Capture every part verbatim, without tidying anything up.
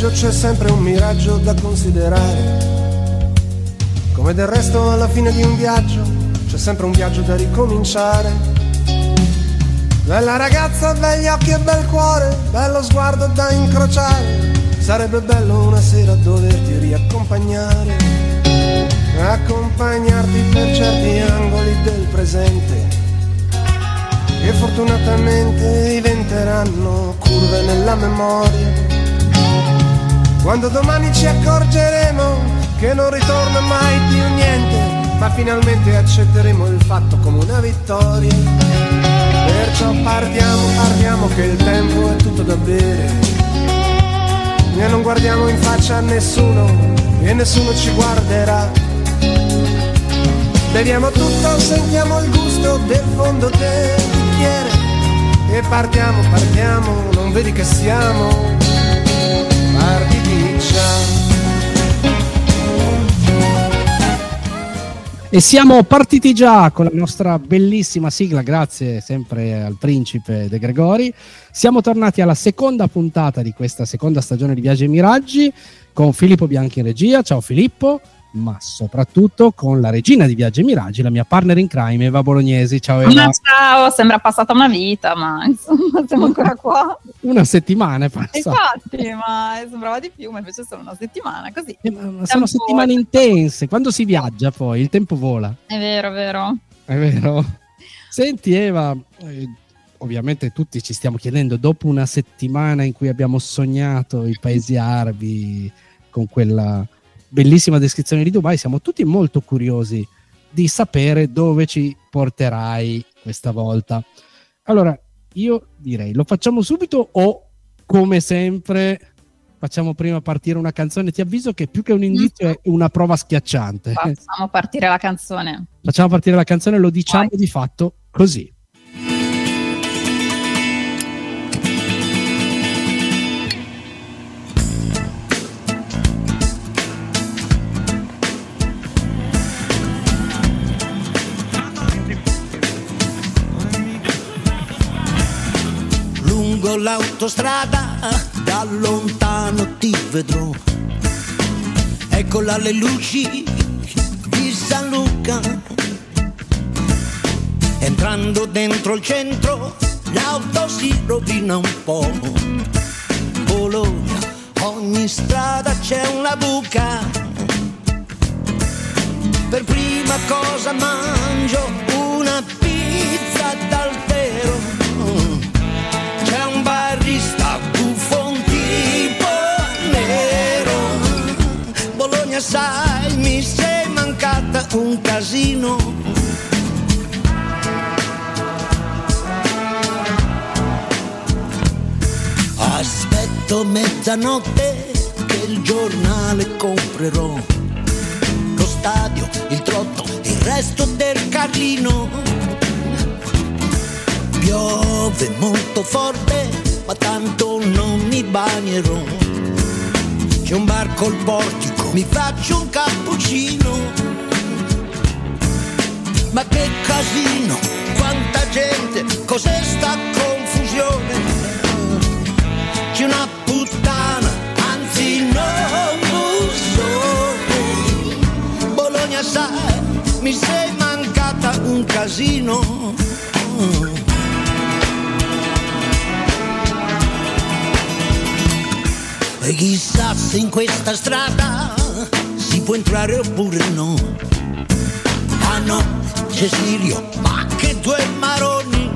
viaggio c'è sempre un miraggio da considerare, come del resto alla fine di un viaggio c'è sempre un viaggio da ricominciare. Bella ragazza, begli occhi e bel cuore, bello sguardo da incrociare, sarebbe bello una sera doverti riaccompagnare, accompagnarti per certi angoli del presente che fortunatamente diventeranno curve nella memoria. Quando domani ci accorgeremo che non ritorna mai più niente, ma finalmente accetteremo il fatto come una vittoria. Perciò partiamo, partiamo che il tempo è tutto da bere, e non guardiamo in faccia a nessuno e nessuno ci guarderà. Beviamo tutto, sentiamo il gusto del fondo del bicchiere e partiamo, partiamo, non vedi che siamo partiti già. E siamo partiti già con la nostra bellissima sigla, grazie sempre al principe De Gregori. Siamo tornati alla seconda puntata di questa seconda stagione di Viaggi e Miraggi con Filippo Bianchi in regia. Ciao Filippo, ma soprattutto con la regina di Viaggi e Miraggi, la mia partner in crime, Eva Bolognesi. Ciao Eva. Ma ciao, sembra passata una vita, ma insomma siamo ancora qua. Una settimana è passata. Infatti, ma sembrava di più, ma invece è solo una settimana, così. Eh, ma sono settimane intense, quando si viaggia poi il tempo vola. È vero, è vero. È vero. Senti Eva, eh, ovviamente tutti ci stiamo chiedendo, dopo una settimana in cui abbiamo sognato i paesi arabi con quella bellissima descrizione di Dubai, siamo tutti molto curiosi di sapere dove ci porterai questa volta. Allora, io direi, lo facciamo subito o come sempre facciamo prima partire una canzone? Ti avviso che più che un indizio è una prova schiacciante. Facciamo partire la canzone. Facciamo partire la canzone, lo diciamo Vai. Di fatto così. Lungo l'autostrada da lontano ti vedrò, eccola le luci di San Luca, entrando dentro il centro l'auto si rovina un po', Bologna ogni strada c'è una buca, per prima cosa mangio una pizza d'Altero, c'è un barista buffon tipo nero, Bologna sai mi sei mancata un casino, aspetto mezzanotte che il giornale comprerò, lo stadio, il trotto, il resto del Carlino, piove molto forte, ma tanto non mi bagnerò, c'è un bar col portico, mi faccio un cappuccino, ma che casino, quanta gente, cos'è sta confusione, c'è una puttana, anzi non bussone, Bologna sai, mi sei mancata un casino. E chissà se in questa strada si può entrare oppure no. Ah no, c'è Sirio, ma che due maroni.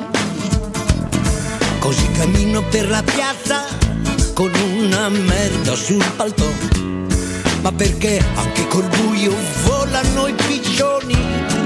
Così cammino per la piazza con una merda sul paltò. Ma perché anche col buio volano i piccioni.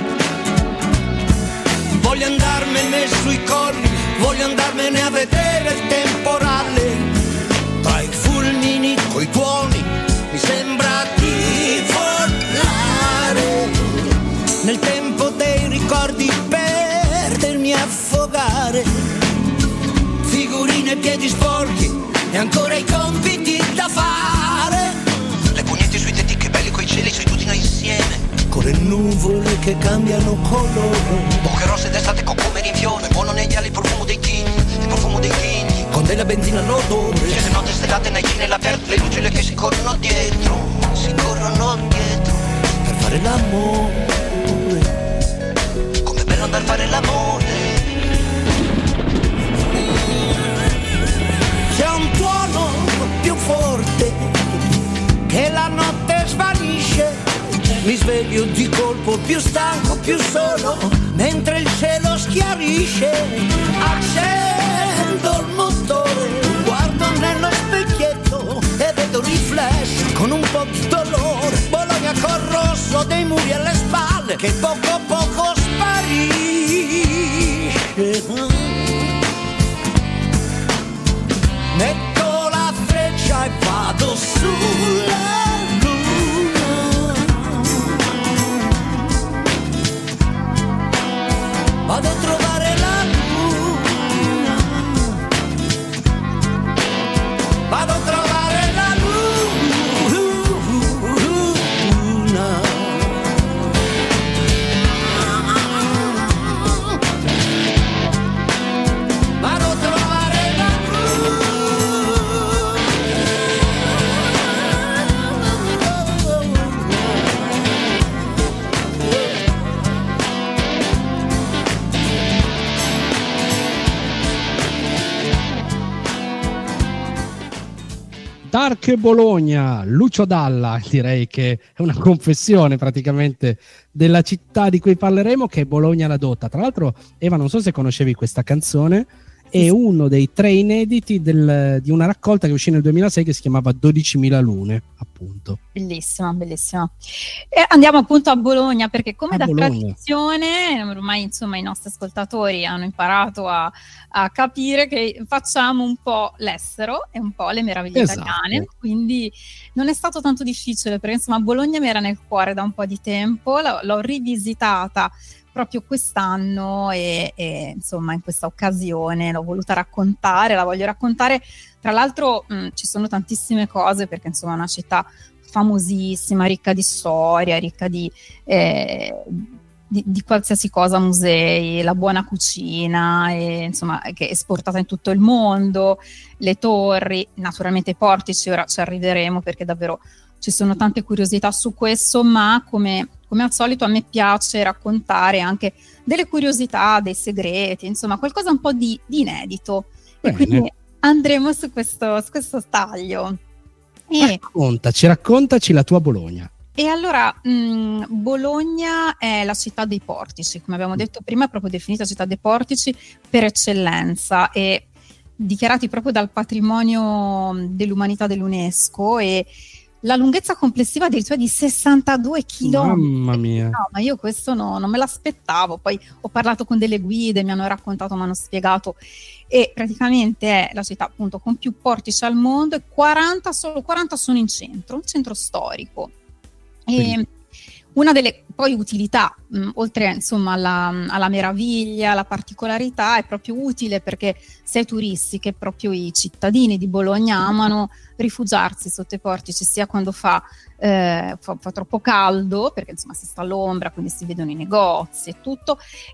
Voglio andarmene sui colli, voglio andarmene a vedere il temporale. Tra i fulmini coi tuoni mi sembra di volare, nel tempo dei ricordi perdermi a affogare, figurine, piedi sporchi e ancora i compiti da fare, le pugnette sui tetti che belli coi cieli sui tutti noi insieme, con le nuvole che cambiano colore, bocche rosse d'estate con come rinfiore, volo negli ali il profumo dei tigni, il profumo dei tigni, con della benzina all'odore, che le note stellate nei chine all'aperto, le lucine che si corrono dietro, si corrono dietro per fare l'amore. Com'è bello andare a fare l'amore. C'è un tuono più forte che la notte svanisce. Mi sveglio di colpo più stanco, più solo, mentre il cielo schiarisce. Accendo il motore, guardo nello specchietto e vedo riflesso con un po' di dolore Bologna col rosso dei muri alle spalle che poco a poco sparisce. Metto la freccia e vado sulla vado a trovare la luna, vado a trovare la luna, vado a trovare la Dark Bologna, Lucio Dalla, direi che è una confessione praticamente della città di cui parleremo, che è Bologna la Dotta. Tra l'altro, Eva, non so se conoscevi questa canzone, è uno dei tre inediti del, di una raccolta che uscì nel duemilasei che si chiamava dodicimila lune, appunto. Bellissima, bellissima. E andiamo appunto a Bologna, perché come A da Bologna. tradizione, ormai insomma i nostri ascoltatori hanno imparato a, a capire che facciamo un po' l'estero e un po' le meraviglie Esatto. italiane, quindi non è stato tanto difficile, perché insomma Bologna mi era nel cuore da un po' di tempo, l'ho, l'ho rivisitata proprio quest'anno e, e insomma in questa occasione l'ho voluta raccontare, la voglio raccontare. Tra l'altro mh, ci sono tantissime cose, perché insomma è una città famosissima, ricca di storia, ricca di, eh, di, di qualsiasi cosa, musei, la buona cucina, e, insomma, che è esportata in tutto il mondo, le torri, naturalmente i portici, ora ci arriveremo perché davvero ci sono tante curiosità su questo, ma come, come al solito a me piace raccontare anche delle curiosità, dei segreti, insomma qualcosa un po' di, di inedito. Bene. E quindi andremo su questo, su questo taglio. E, Raccontaci, raccontaci la tua Bologna. e allora mh, Bologna è la città dei portici, come abbiamo detto prima, è proprio definita città dei portici per eccellenza e dichiarati proprio dal patrimonio dell'umanità dell'UNESCO, e la lunghezza complessiva addirittura di sessantadue chilometri. Mamma mia. No, ma io questo no, non me l'aspettavo. Poi ho parlato con delle guide, mi hanno raccontato, mi hanno spiegato, e praticamente è la città appunto con più portici al mondo, e quaranta, solo quaranta sono in centro, un centro storico. E una delle poi utilità, mh, oltre insomma alla, alla meraviglia, alla particolarità, è proprio utile perché sia i turisti che proprio i cittadini di Bologna amano rifugiarsi sotto i portici, sia quando fa, eh, fa, fa troppo caldo, perché insomma si sta all'ombra, quindi si vedono i negozi e tutto,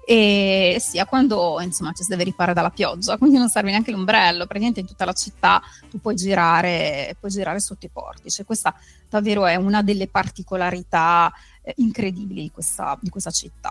e sia quando insomma ci si deve riparare dalla pioggia, quindi non serve neanche l'ombrello, praticamente in tutta la città tu puoi girare, puoi girare sotto i portici. Questa davvero è una delle particolarità eh, incredibili di questa, di questa città.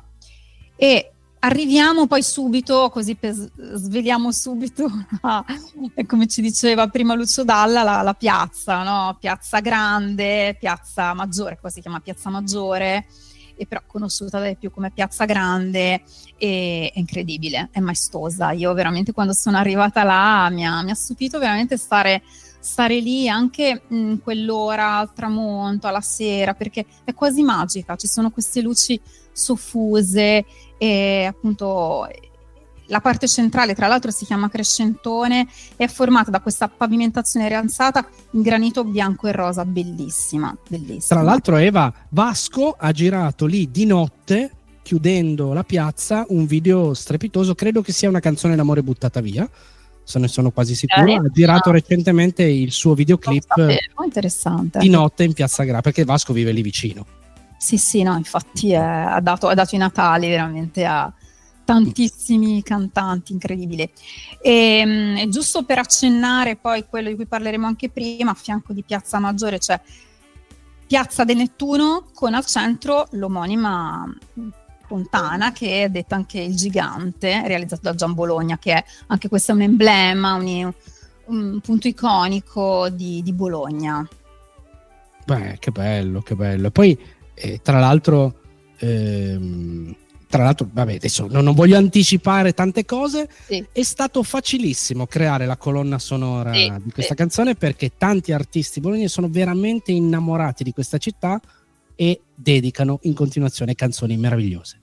E arriviamo poi subito, così per, sveliamo subito, a, come ci diceva prima Lucio Dalla, la, la piazza, no? Piazza Grande, Piazza Maggiore, qua si chiama Piazza Maggiore, e però conosciuta dai più come Piazza Grande, e, è incredibile, è maestosa. Io veramente quando sono arrivata là mi ha, mi ha stupito veramente stare, stare lì anche in quell'ora al tramonto, alla sera, perché è quasi magica, ci sono queste luci soffuse, e appunto la parte centrale, tra l'altro, si chiama Crescentone, è formata da questa pavimentazione rialzata in granito bianco e rosa, bellissima, bellissima. Tra l'altro, Eva, Vasco ha girato lì di notte, chiudendo la piazza, un video strepitoso, credo che sia una canzone d'amore buttata via, se ne sono quasi sicuro. Eh, ha girato no. recentemente il suo videoclip interessante di notte in Piazza Gra, perché Vasco vive lì vicino. Sì, sì, no, infatti è, ha, dato, ha dato i Natali veramente a, tantissimi cantanti, incredibile. E, e giusto per accennare poi quello di cui parleremo anche prima, a fianco di Piazza Maggiore c'è Piazza del Nettuno, con al centro l'omonima fontana, che è detta anche il Gigante, realizzato da Gian Bologna, che è anche questo è un emblema, un, un punto iconico di, di Bologna. Beh, che bello, che bello. E poi eh, tra l'altro ehm, tra l'altro, vabbè, adesso non, non voglio anticipare tante cose, sì. È stato facilissimo creare la colonna sonora sì, di questa sì. canzone, perché tanti artisti bolognesi sono veramente innamorati di questa città e dedicano in continuazione canzoni meravigliose.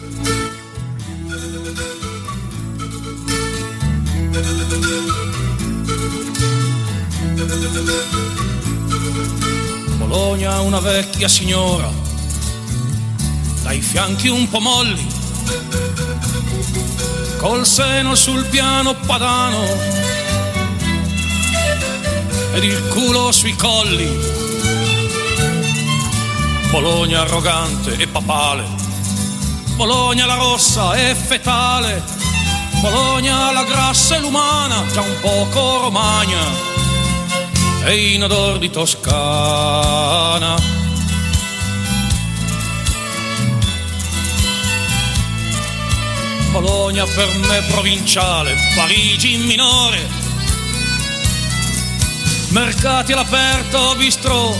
Bologna, una vecchia signora dai fianchi un po' molli, col seno sul piano padano ed il culo sui colli. Bologna arrogante e papale, Bologna la rossa e fetale, Bologna la grassa e l'umana, già un poco romagna e in odor di Toscana. Bologna per me provinciale, Parigi minore, mercati all'aperto, bistrò,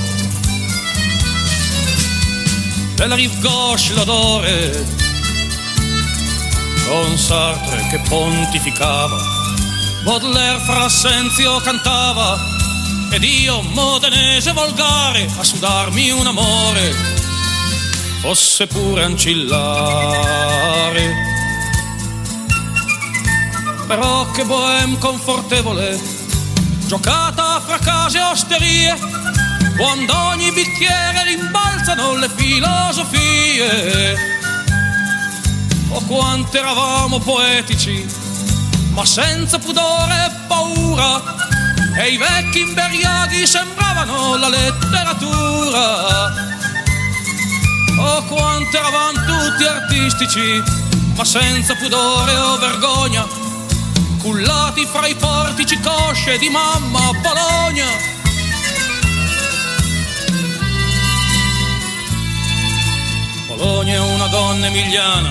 della rive gauche l'odore, con Sartre che pontificava, Baudelaire fra Senzio cantava, ed io modenese volgare a sudarmi un amore, fosse pure ancillare. Però che bohème confortevole, giocata fra case e osterie, quando ogni bicchiere rimbalzano le filosofie. Oh, quanto eravamo poetici, ma senza pudore e paura, e i vecchi imberiaghi sembravano la letteratura. Oh, quanto eravamo tutti artistici, ma senza pudore o vergogna, cullati fra i portici cosce di mamma Bologna. Bologna è una donna emiliana,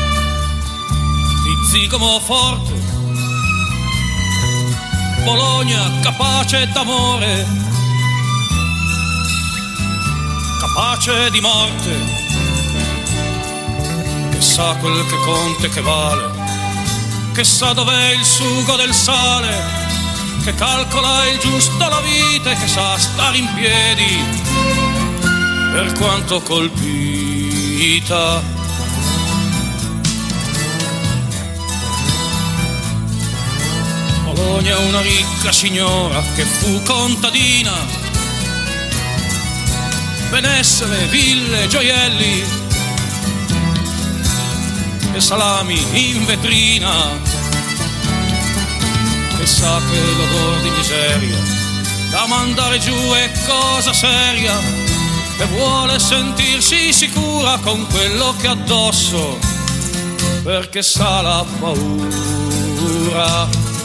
di zigomo forte, Bologna capace d'amore, capace di morte, che sa quel che conta e che vale, che sa dov'è il sugo del sale, che calcola il giusto la vita e che sa stare in piedi per quanto colpita. Bologna è una ricca signora che fu contadina, benessere, ville, gioielli e salami in vetrina, e sa che l'odor di miseria da mandare giù è cosa seria, e vuole sentirsi sicura con quello che ha addosso, perché sa la paura.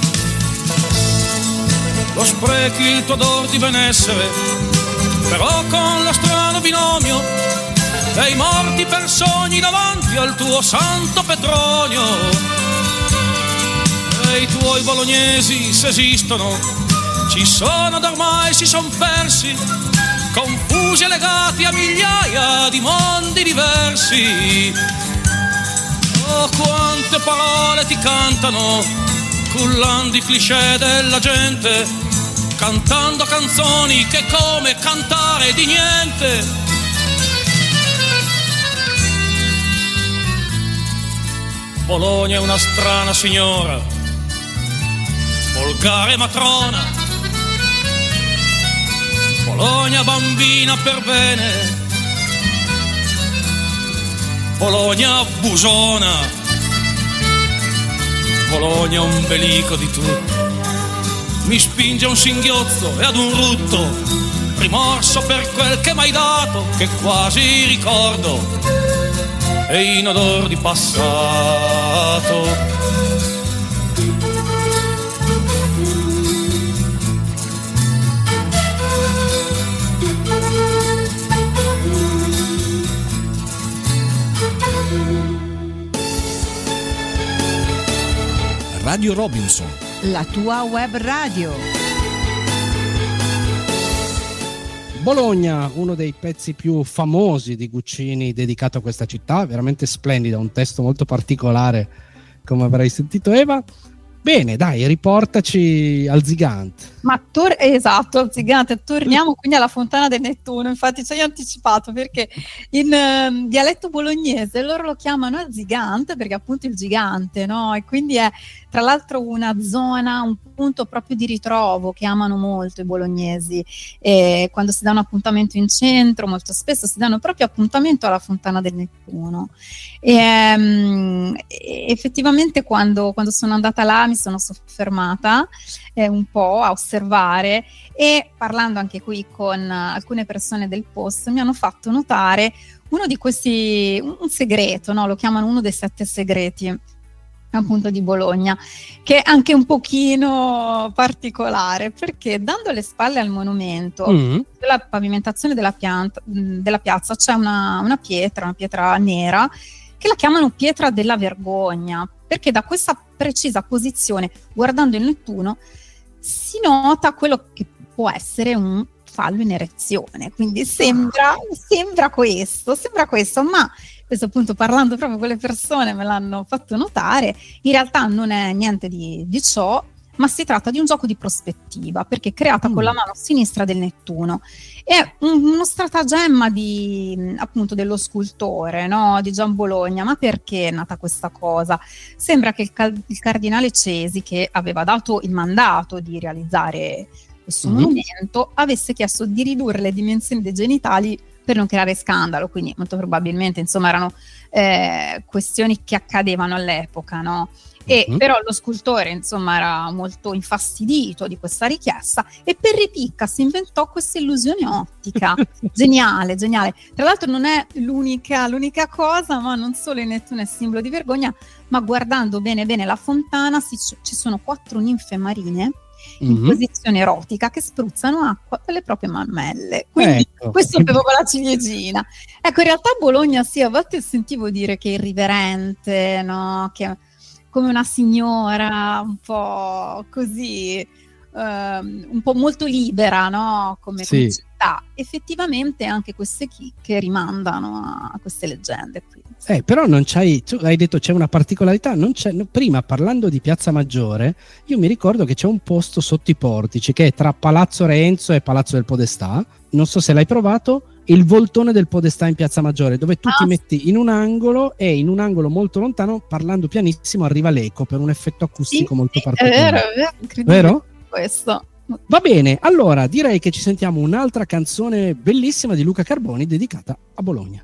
Lo sprechi il tuo odor di benessere, però con lo strano binomio dei morti per sogni davanti al tuo santo Petronio. E i tuoi bolognesi, se esistono, ci sono da ormai, si son persi, confusi e legati a migliaia di mondi diversi. Oh, quante parole ti cantano, cullando i cliché della gente, cantando canzoni che è come cantare di niente. Bologna è una strana signora, volgare matrona, Bologna bambina per bene, Bologna busona, Bologna ombelico di tutto, mi spinge a un singhiozzo e ad un rutto, rimorso per quel che m'hai dato, che quasi ricordo. e in odor di passato. Radio Robinson, la tua web radio. Bologna, uno dei pezzi più famosi di Guccini dedicato a questa città, veramente splendida, un testo molto particolare, come avrai sentito Eva. Bene, dai, riportaci al Zigante. Ma tor- esatto, al Zigante, torniamo quindi alla Fontana del Nettuno. Infatti ci hai anticipato, perché in uh, dialetto bolognese loro lo chiamano al Zigante perché appunto il gigante, no? E quindi è tra l'altro una zona, un punto proprio di ritrovo che amano molto i bolognesi. E quando si dà un appuntamento in centro, molto spesso si danno proprio appuntamento alla Fontana del Nettuno. E, um, effettivamente quando, quando sono andata là mi sono soffermata eh, un po' a osservare, e parlando anche qui con uh, alcune persone del posto mi hanno fatto notare uno di questi, un, un segreto, no? Lo chiamano uno dei sette segreti appunto di Bologna, che è anche un pochino particolare, perché dando le spalle al monumento, Mm. sulla pavimentazione della, pianta, della piazza c'è una, una pietra, una pietra nera, che la chiamano pietra della vergogna, perché da questa precisa posizione, guardando il Nettuno, si nota quello che può essere un fallo in erezione. Quindi sembra, sembra questo, sembra questo, ma questo appunto, parlando proprio con le persone, me l'hanno fatto notare, in realtà non è niente di, di ciò, ma si tratta di un gioco di prospettiva, perché è creata mm. con la mano sinistra del Nettuno. È un, uno stratagemma di, appunto, dello scultore, no? Di Gian Bologna. Ma perché è nata questa cosa? Sembra che il, cal- il cardinale Cesi, che aveva dato il mandato di realizzare questo mm. monumento, avesse chiesto di ridurre le dimensioni dei genitali per non creare scandalo, quindi molto probabilmente insomma erano eh, questioni che accadevano all'epoca, no? E mm-hmm. però lo scultore insomma era molto infastidito di questa richiesta, e per ripicca si inventò questa illusione ottica. Geniale, geniale. Tra l'altro non è l'unica, l'unica cosa, ma non solo il Nettuno è simbolo di vergogna, ma guardando bene bene la fontana si, ci sono quattro ninfe marine in mm-hmm. posizione erotica che spruzzano acqua dalle proprie mammelle, quindi ecco. questo avevo la ciliegina. Ecco, in realtà Bologna sì, a volte sentivo dire che è irriverente, no? Che come una signora un po' così, um, un po' molto libera, no? Come, sì. come città. Effettivamente anche queste chicche rimandano a, a queste leggende qui. Eh, però non c'hai, tu hai detto c'è una particolarità, non c'è, no, prima parlando di Piazza Maggiore, io mi ricordo che c'è un posto sotto i portici che è tra Palazzo Renzo e Palazzo del Podestà, non so se l'hai provato, il voltone del Podestà in Piazza Maggiore, dove tu ah, ti metti in un angolo e in un angolo molto lontano, parlando pianissimo, arriva l'eco per un effetto acustico sì, molto sì, particolare. È vero, è vero, incredibile vero? Questo. Va bene, allora direi che ci sentiamo un'altra canzone bellissima di Luca Carboni dedicata a Bologna.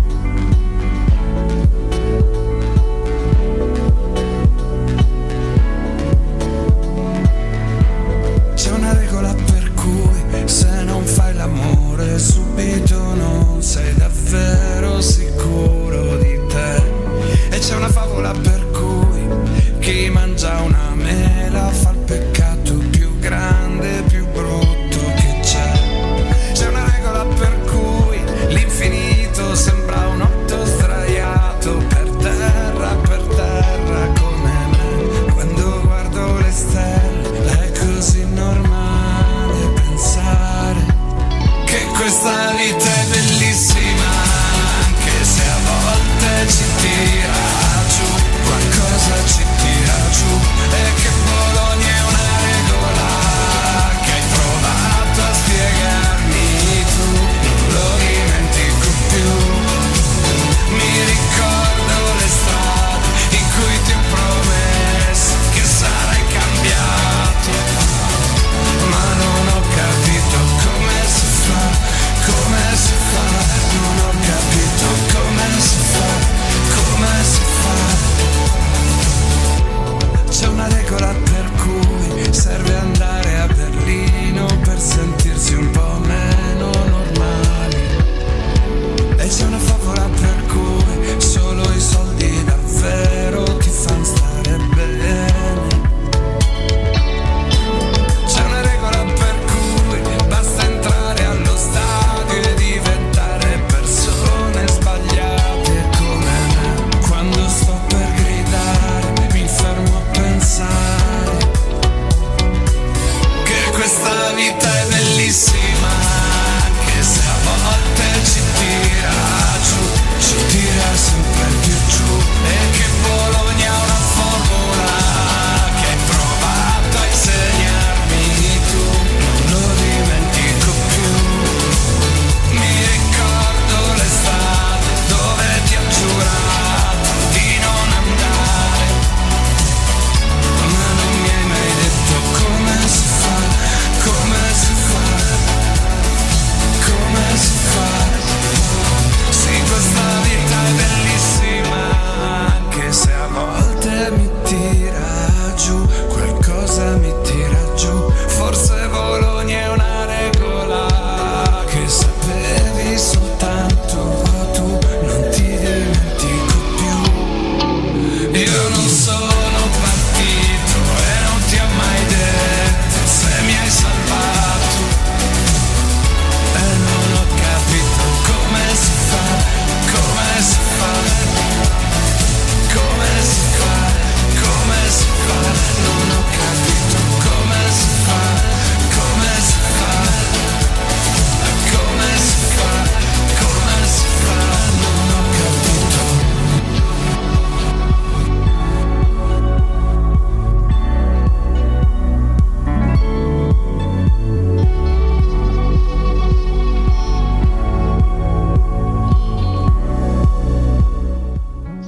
C'è una regola per cui se non fai l'amore subito non sei davvero sicuro di te, e c'è una favola per cui chi mangia una mela fa il peccato più grande, più brutto che c'è. C'è una regola per cui l'infinito sembra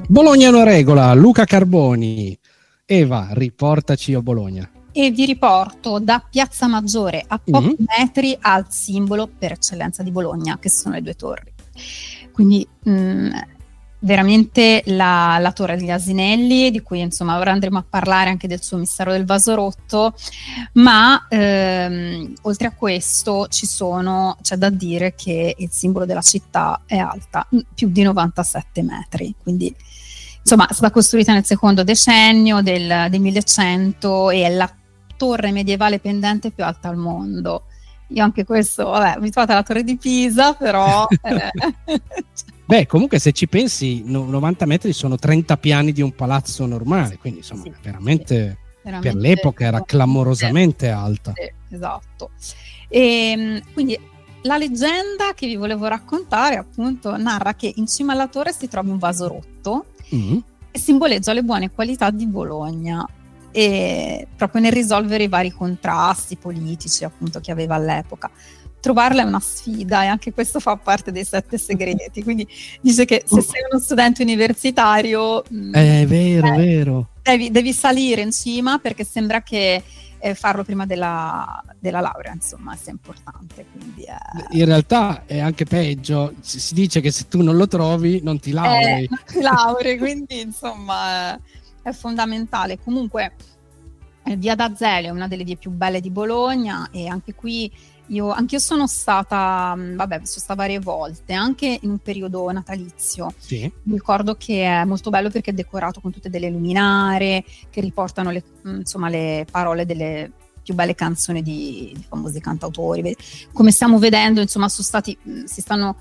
Bologna è una regola, Luca Carboni. Eva, riportaci a Bologna. E vi riporto da Piazza Maggiore a pochi Mm-hmm. metri al simbolo per eccellenza di Bologna, che sono le due torri. Quindi mh, veramente la, la Torre degli Asinelli, di cui insomma ora andremo a parlare anche del suo mistero del vaso rotto, ma ehm, oltre a questo ci sono, c'è da dire che il simbolo della città è alta più di novantasette metri, quindi insomma è stata costruita nel secondo decennio del, del millecento e è la torre medievale pendente più alta al mondo. Io anche questo, vabbè, abituata alla torre di Pisa, però... Eh, Beh, comunque se ci pensi, no, novanta metri sono trenta piani di un palazzo normale, quindi insomma sì, veramente, sì, veramente per l'epoca era clamorosamente alta. Sì, esatto. E, quindi la leggenda che vi volevo raccontare appunto narra che in cima alla torre si trovi un vaso rotto Mm. e simboleggia le buone qualità di Bologna, e proprio nel risolvere i vari contrasti politici appunto che aveva all'epoca. Trovarla è una sfida e anche questo fa parte dei sette segreti, quindi dice che se sei uno studente universitario È vero, eh, vero. Devi, devi salire in cima, perché sembra che eh, farlo prima della, della laurea insomma sia importante, quindi è... In realtà è anche peggio, si si dice che se tu non lo trovi non ti laurei. Eh, non ti laurei, quindi insomma è, è fondamentale. Comunque eh, Via d'Azeglio è una delle vie più belle di Bologna, e anche qui io anche io sono stata, mh, vabbè, sono stata varie volte, anche in un periodo natalizio. Sì. Mi ricordo che è molto bello perché è decorato con tutte delle luminarie che riportano le, mh, insomma, le parole delle più belle canzoni di, di famosi cantautori. Come stiamo vedendo, insomma, sono stati, mh, si stanno,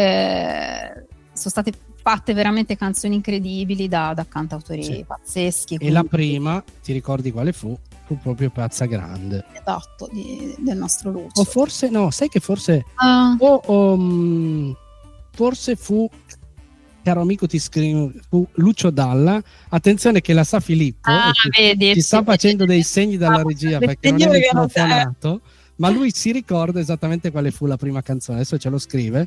eh, sono state fatte veramente canzoni incredibili da, da cantautori Sì. pazzeschi. E quindi- la prima, ti ricordi quale fu? Fu proprio Piazza Grande. esatto, di- del nostro Lucio. O forse, no, sai che forse, Ah, o, o, mh, forse fu, caro amico ti scrivo, fu Lucio Dalla. Attenzione che la sa Filippo, ah, e ci, vedi, ci sta sì, facendo vedi. dei segni dalla Ah, regia dei perché non è segni perché non c'è. microfonato, ma lui si ricorda esattamente quale fu la prima canzone. Adesso ce lo scrive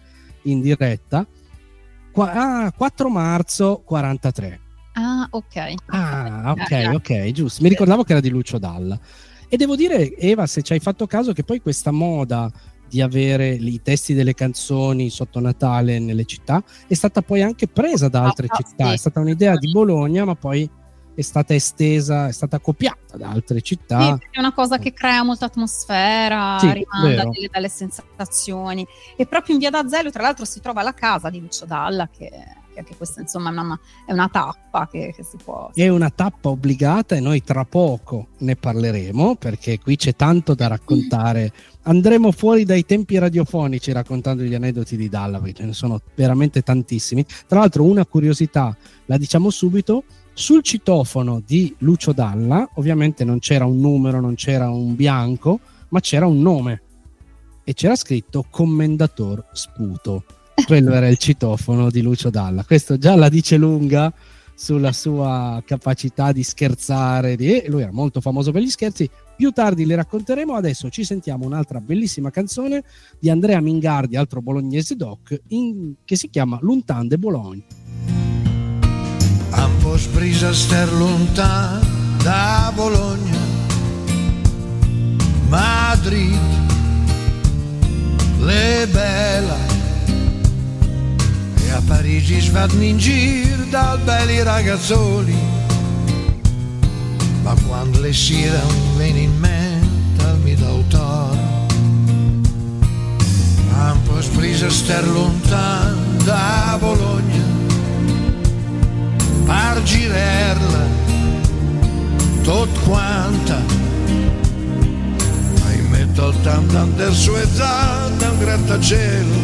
in diretta. Qua, ah, quattro marzo quarantatré. Ah, ok. Ah, ok, Eh, ok, giusto. Mi ricordavo che era di Lucio Dalla. E devo dire, Eva, se ci hai fatto caso, che poi questa moda di avere i testi delle canzoni sotto Natale nelle città è stata poi anche presa da altre Ah, città. sì. È stata un'idea di Bologna, ma poi è stata estesa, è stata copiata da altre Sì, città. perché è una cosa che crea molta atmosfera, Sì, rimanda vero. delle belle sensazioni. E proprio in Via d'Azeglio, tra l'altro, si trova la casa di Lucio Dalla, che, che anche questa insomma è una, è una tappa che, che si può... È una tappa obbligata e noi tra poco ne parleremo, perché qui c'è tanto da raccontare. Andremo fuori dai tempi radiofonici raccontando gli aneddoti di Dalla, perché ce ne sono veramente tantissimi. Tra l'altro, una curiosità, la diciamo subito: sul citofono di Lucio Dalla ovviamente non c'era un numero, non c'era un bianco, ma c'era un nome e c'era scritto Commendator Sputo. Quello era il citofono di Lucio Dalla. Questo già la dice lunga sulla sua capacità di scherzare, di... lui era molto famoso per gli scherzi. Più tardi le racconteremo. Adesso ci sentiamo un'altra bellissima canzone di Andrea Mingardi, altro bolognese doc, in... che si chiama Luntan de Boulogne. Un po' sprisa ster lontan da Bologna, Madrid, le bella, e a Parigi svadno in giro dal belli ragazzoli, ma quando le sera un viene in mente mi dà autore. Un po' sprisa ster lontan da Bologna, per girarla tot quanta, ma in metto al tam tam del suo zanna un grattacielo,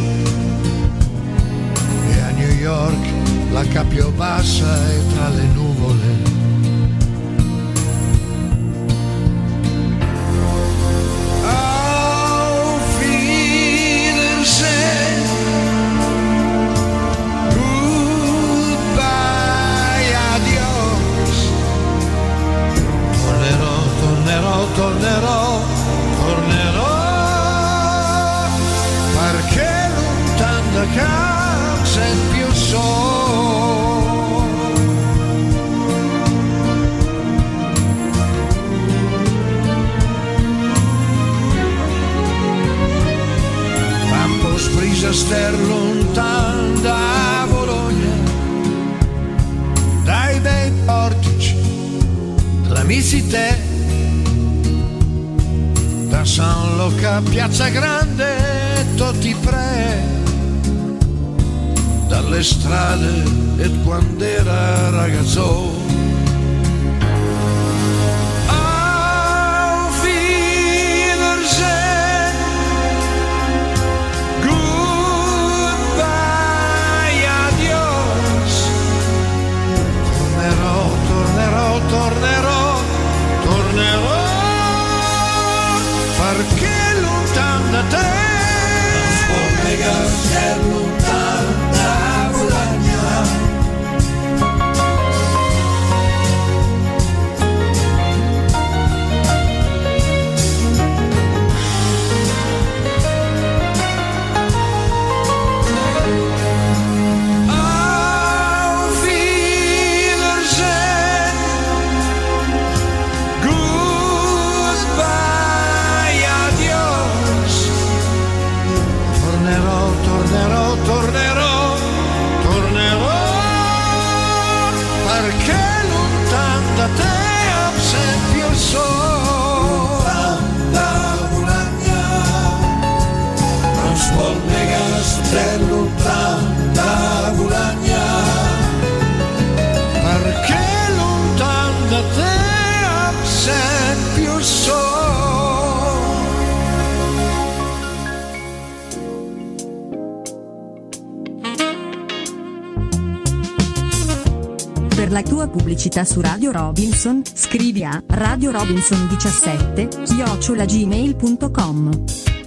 e a New York la Capio bassa e tra le nuvole. Auf Wiedersehen, tornerò, tornerò, tornerò, perché lontano da casa è più so. ser lontano da Bologna, dai bei portici della Misite, da San Luca Piazza Grande tutti pre, dalle strade e quando era ragazzo. Tornerò, tornerò, perché lontano da te, perché lontano da Bologna. Tornerò, tornerò, tornerò, perché lontano da te ho sempre il sole. Da Bologna, non si può negare se lontano da Bologna, perché lontano da te ho sempre il sole. Per la tua pubblicità su Radio Robinson, scrivi a radio robinson diciassette chiocciola gmail punto com.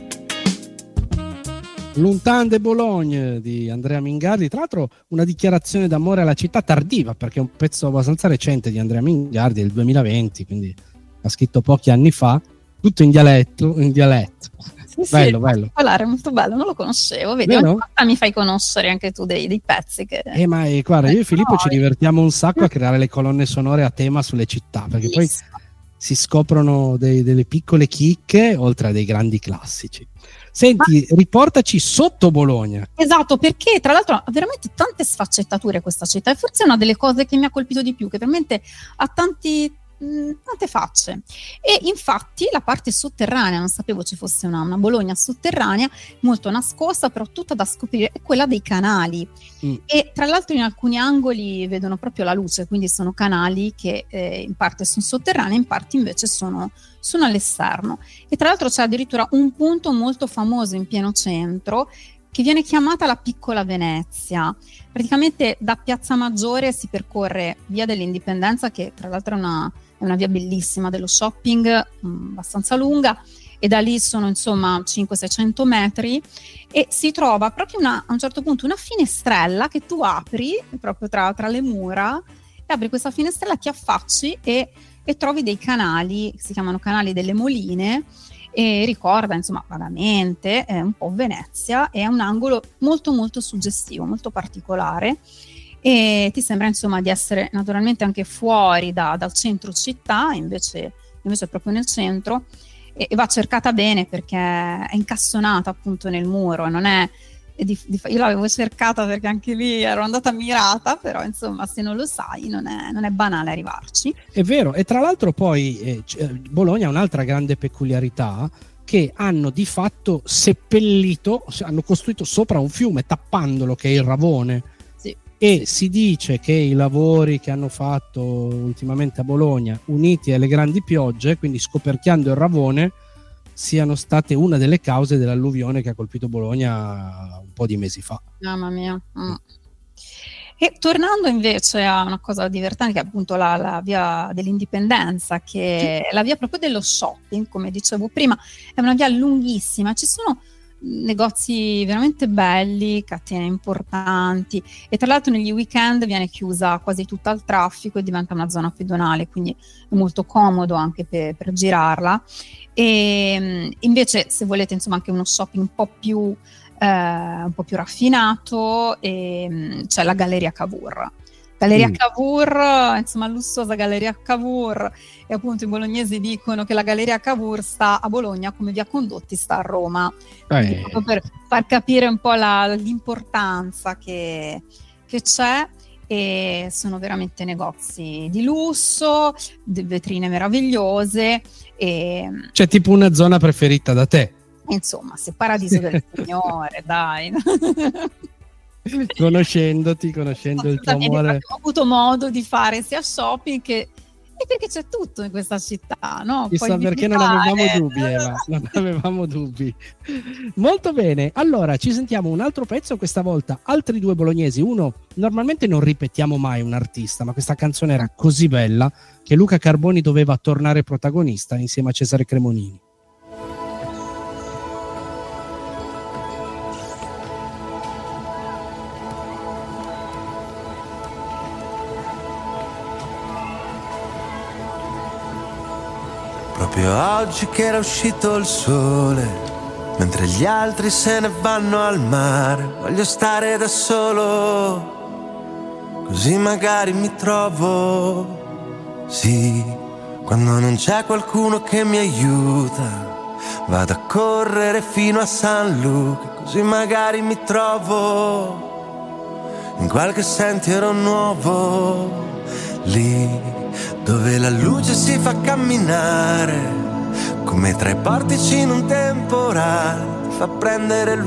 Lontano de Bologne di Andrea Mingardi, tra l'altro una dichiarazione d'amore alla città tardiva, perché è un pezzo abbastanza recente di Andrea Mingardi, del duemilaventi, quindi ha scritto pochi anni fa, tutto in dialetto, in dialetto. Sì, bello, sì, bello. È molto bello, non lo conoscevo. Vedi, ogni volta mi fai conoscere anche tu dei, dei pezzi che... Eh, ma eh, guarda, io e Filippo ci divertiamo un sacco a creare le colonne sonore a tema sulle città, perché poi si scoprono dei, delle piccole chicche, oltre a dei grandi classici. Senti, ma... riportaci sotto Bologna. Esatto, perché tra l'altro ha veramente tante sfaccettature questa città, e forse è una delle cose che mi ha colpito di più, che veramente ha tanti... tante facce. E infatti la parte sotterranea, non sapevo ci fosse una, una Bologna sotterranea molto nascosta, però tutta da scoprire, è quella dei canali. Mm. E tra l'altro in alcuni angoli vedono proprio la luce, quindi sono canali che eh, in parte sono sotterranei, in parte invece sono, sono all'esterno. E tra l'altro c'è addirittura un punto molto famoso in pieno centro che viene chiamata la Piccola Venezia. Praticamente da Piazza Maggiore si percorre Via dell'Indipendenza, che tra l'altro è una, è una via bellissima dello shopping, mh, abbastanza lunga, e da lì sono insomma cinquecento seicento metri, e si trova proprio una, a un certo punto una finestrella che tu apri proprio tra, tra le mura, e apri questa finestrella, ti affacci e, e trovi dei canali, si chiamano canali delle Moline, e ricorda insomma vagamente eh, un po' Venezia, è un angolo molto molto suggestivo, molto particolare, e ti sembra insomma di essere naturalmente anche fuori da, dal centro città, invece, invece è proprio nel centro, e, e va cercata bene perché è incassonata appunto nel muro, non è, è di, di, io l'avevo cercata perché anche lì ero andata mirata, però insomma se non lo sai non è, non è banale arrivarci. È vero, e tra l'altro poi eh, Bologna ha un'altra grande peculiarità, che hanno di fatto seppellito, hanno costruito sopra un fiume tappandolo, che è il Ravone. Sì. E si dice che i lavori che hanno fatto ultimamente a Bologna, uniti alle grandi piogge, quindi scoperchiando il Ravone, siano state una delle cause dell'alluvione che ha colpito Bologna un po' di mesi fa. Mamma mia. Mm. E tornando invece a una cosa divertente, che è appunto la, la via dell'Indipendenza, che sì. è la via proprio dello shopping, come dicevo prima, è una via lunghissima, ci sono negozi veramente belli, catene importanti, e tra l'altro negli weekend viene chiusa quasi tutta al traffico e diventa una zona pedonale, quindi è molto comodo anche per, per girarla. E invece se volete insomma anche uno shopping un po' più eh, un po' più raffinato, e, c'è la Galleria Cavour. Galleria Mm. Cavour, insomma lussuosa Galleria Cavour, e appunto i bolognesi dicono che la Galleria Cavour sta a Bologna come Via Condotti sta a Roma. Quindi Eh, proprio per far capire un po' la- l'importanza che, che c'è, e sono veramente negozi di lusso, de- vetrine meravigliose e c'è tipo una zona preferita da te. insomma, se paradiso del Signore, dai. Conoscendoti, conoscendo il tuo Assolutamente, amore. abbiamo avuto modo di fare sia shopping che e perché c'è tutto in questa città, no? Chissà Puoi perché non visitare. avevamo dubbi, Eva, non avevamo dubbi. Molto bene, allora ci sentiamo un altro pezzo, questa volta altri due bolognesi. Uno, normalmente non ripetiamo mai un artista, ma questa canzone era così bella che Luca Carboni doveva tornare protagonista insieme a Cesare Cremonini. Proprio oggi che era uscito il sole, mentre gli altri se ne vanno al mare, voglio stare da solo, così magari mi trovo. Sì, quando non c'è qualcuno che mi aiuta, vado a correre fino a San Luca, così magari mi trovo in qualche sentiero nuovo, lì dove la luce si fa camminare, come tra i portici in un temporale, ti fa prendere il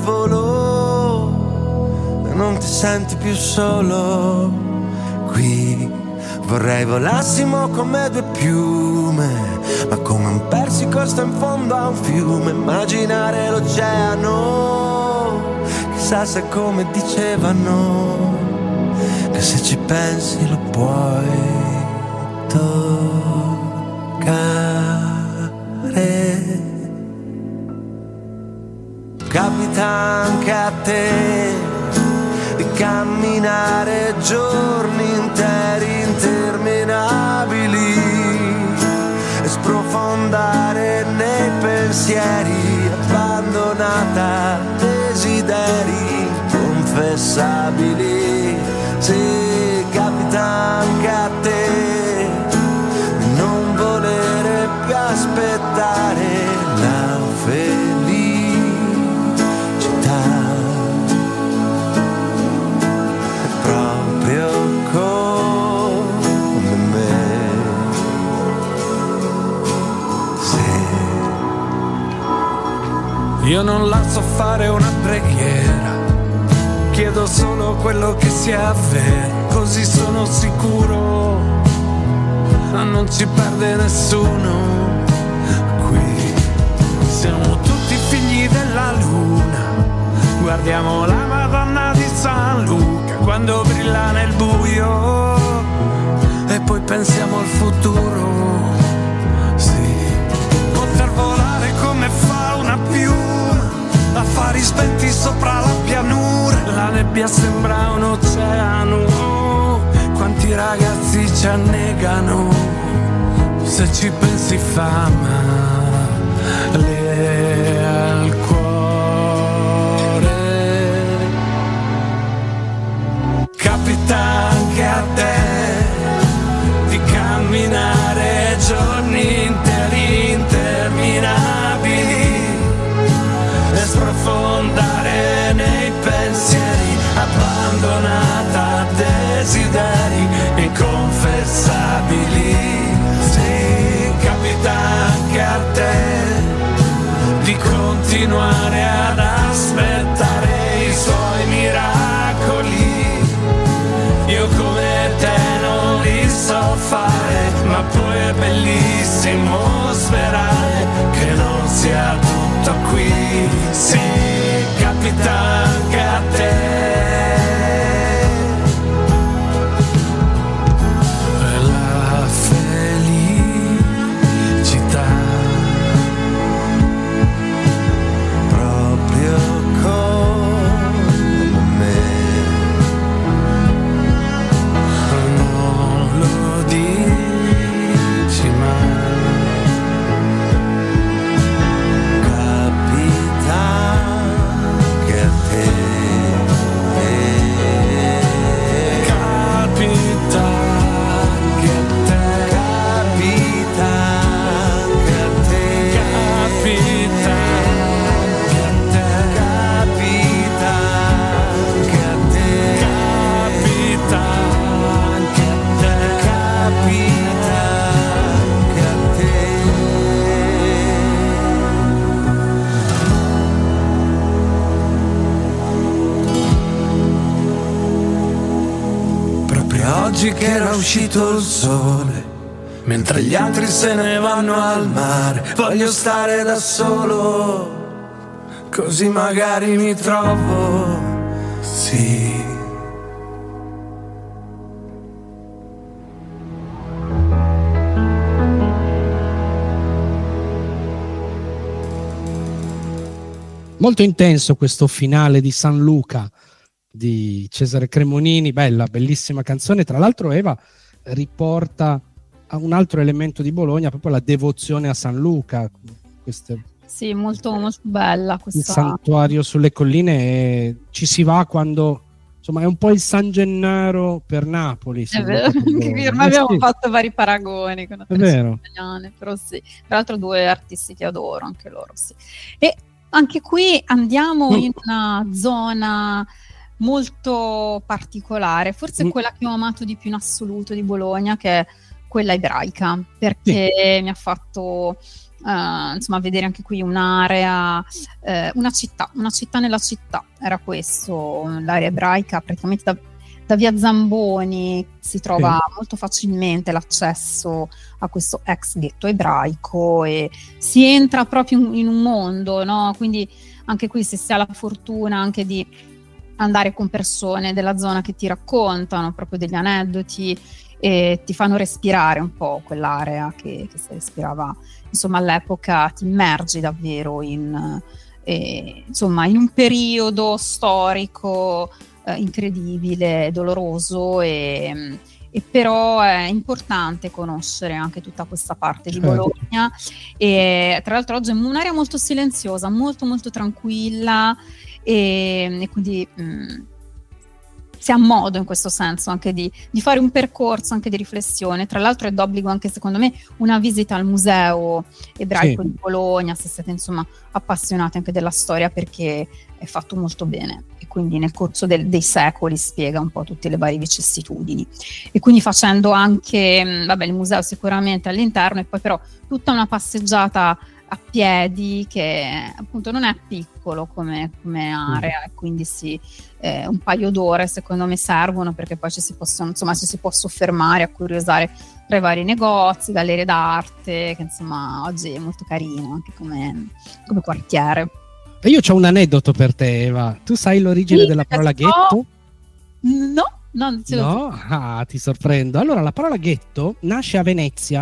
volo e non ti senti più solo. Qui vorrei volassimo come due piume, ma come un persico sto in fondo a un fiume, immaginare l'oceano, chissà se come dicevano, che se ci pensi lo puoi toccare. Capita anche a te di camminare giorni interi interminabili e sprofondare nei pensieri, abbandonata desideri inconfessabili. Sì, capita anche a te non volere più aspettare la felicità, è proprio come me. Sì. Io non la so fare una preghiera, chiedo solo quello che sia vero, così sono sicuro non ci perde nessuno. Qui siamo tutti figli della luna, guardiamo la Madonna di San Luca quando brilla nel buio e poi pensiamo al futuro. Sì, poter volare come fa una piuma, affari spenti sopra la pianura, la nebbia sembra un oceano, quanti ragazzi ci annegano, se ci pensi fa male al cuore. Capita anche a te di camminare giorni interi interminabili e sprofondare nei pensieri, abbandonata a desideri inconfessabili. Sì, capita anche a te di continuare ad aspettare i suoi miracoli. Io come te non li so fare, ma poi è bellissimo sperare che non sia tutto qui. Sì, capita anche a te. La felicità Proprio come me. non lo dici mai. Capita che a oggi che era uscito il sole, mentre gli altri se ne vanno al mare. Voglio stare da solo, così magari mi trovo, sì. Molto intenso questo finale di San Luca di Cesare Cremonini, bella, bellissima canzone. Tra l'altro Eva riporta a un altro elemento di Bologna, proprio la devozione a San Luca. Queste, sì, molto, molto bella questa. Il santuario sulle colline, e ci si va quando, insomma, è un po' il San Gennaro per Napoli. È vero, ormai abbiamo sì. fatto vari paragoni con le italiane, però sì. Tra l'altro due artisti che adoro, anche loro, sì. E anche qui andiamo in una zona molto particolare, forse mm. quella che ho amato di più in assoluto di Bologna, che è quella ebraica, perché sì. mi ha fatto uh, insomma vedere anche qui un'area, uh, una città, una città nella città, era questo, l'area ebraica. Praticamente da, da via Zamboni si trova sì. molto facilmente l'accesso a questo ex ghetto ebraico e si entra proprio in, in un mondo, no? Quindi anche qui, se si ha la fortuna anche di andare con persone della zona che ti raccontano proprio degli aneddoti e ti fanno respirare un po' quell'area che, che si respirava, insomma, all'epoca ti immergi davvero in, eh, insomma, in un periodo storico eh, incredibile, doloroso, e, e però è importante conoscere anche tutta questa parte di Bologna. E tra l'altro oggi è un'area molto silenziosa, molto molto tranquilla, e, e quindi mh, si ha modo in questo senso anche di, di fare un percorso anche di riflessione. Tra l'altro è d'obbligo anche, secondo me, una visita al museo ebraico sì. di Bologna, se siete insomma appassionati anche della storia, perché è fatto molto bene e quindi nel corso del, dei secoli spiega un po' tutte le varie vicissitudini, e quindi facendo anche, vabbè, il museo sicuramente all'interno, e poi però tutta una passeggiata a piedi che appunto non è piccolo come, come area, e quindi sì, eh, un paio d'ore secondo me servono, perché poi ci si possono, insomma, ci si può soffermare a curiosare tra i vari negozi, gallerie d'arte, che insomma oggi è molto carino anche come, come quartiere. E io c'ho un aneddoto per te, Eva. Tu sai l'origine sì, della parola ghetto? No, no, non no? Ah, ti sorprendo. Allora, la parola ghetto nasce a Venezia,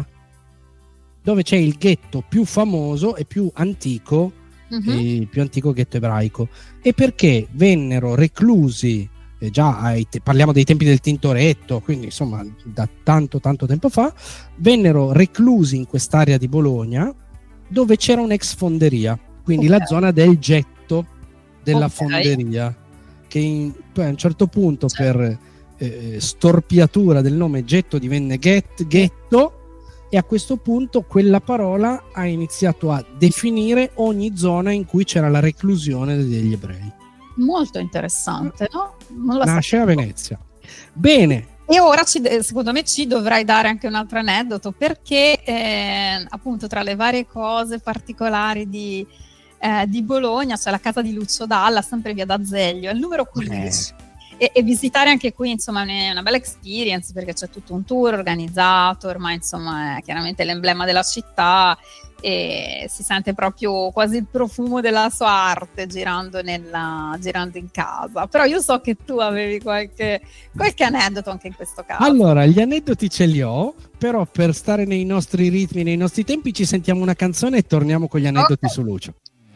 dove c'è il ghetto più famoso e più antico, uh-huh. il più antico ghetto ebraico, e perché vennero reclusi, eh, già ai te- parliamo dei tempi del Tintoretto, quindi insomma da tanto tanto tempo fa, vennero reclusi in quest'area di Bologna dove c'era un'ex fonderia, quindi okay. la zona del getto della okay. fonderia, che in, poi a un certo punto certo. per eh, storpiatura del nome getto divenne get, ghetto, e a questo punto quella parola ha iniziato a definire ogni zona in cui c'era la reclusione degli ebrei. Molto interessante, no? Non la Nasce a Venezia. Bene. E ora ci, secondo me ci dovrai dare anche un altro aneddoto, perché eh, appunto tra le varie cose particolari di, eh, di Bologna c'è la casa di Lucio Dalla, sempre via d'Azeglio, è il numero quindici. Eh. E, e visitare anche qui insomma è una bella experience, perché c'è tutto un tour organizzato, ormai insomma è chiaramente l'emblema della città e si sente proprio quasi il profumo della sua arte girando, nella, girando in casa. Però io so che tu avevi qualche, qualche aneddoto anche in questo caso. Allora, gli aneddoti ce li ho, però per stare nei nostri ritmi, nei nostri tempi, ci sentiamo una canzone e torniamo con gli aneddoti okay. su Lucio.